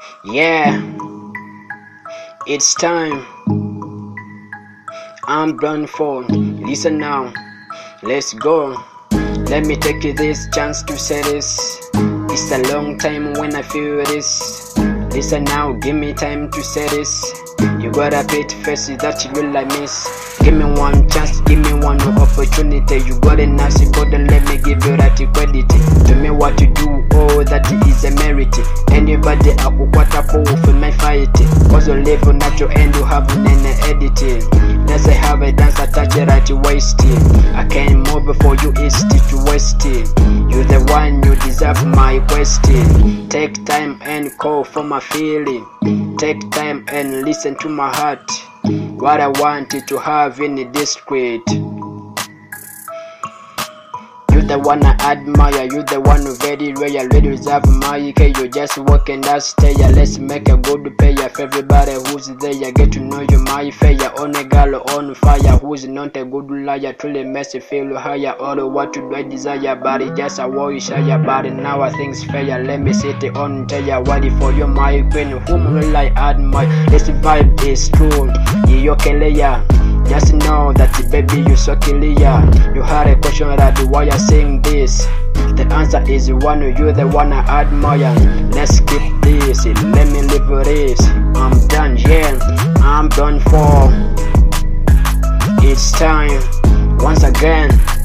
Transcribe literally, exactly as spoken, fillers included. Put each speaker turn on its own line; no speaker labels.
Yeah, it's time. I'm done for. Listen now, let's go. Let me take this chance to say this. It's a long time when I feel this. Listen now, give me time to say this. You got a bit face that you will I miss. Give me one chance, give me one opportunity. You got a nasty body, let me give you that credit. To me what you do, oh that is a merit. Anybody I could quarter for for my fight. Cause you live on natural and you have an editing. Let's have a dance attach it right waist. I can't move before you east to west. You the one you deserve my question. Take time and call for my feeling. Take time and listen to my heart. What I wanted to have in the discreet. You the one I admire, you the one who very rare, really deserve my care. You just walk and that stay. Let's make a good payer for everybody who's there. Get to know you my fair. On a girl on fire, who's not a good liar. Truly messy feel higher. All what you do I desire, but it just a worry shy. But now I think's fair. Let me sit on tell you what for you my queen. Whom will I admire? This vibe is true. You okay, yeah. Just know that baby you so clear. You had a question that why you're saying this. The answer is one, you the one I admire. Let's keep this, let me live with this. I'm done, yeah, I'm done for. It's time, once again.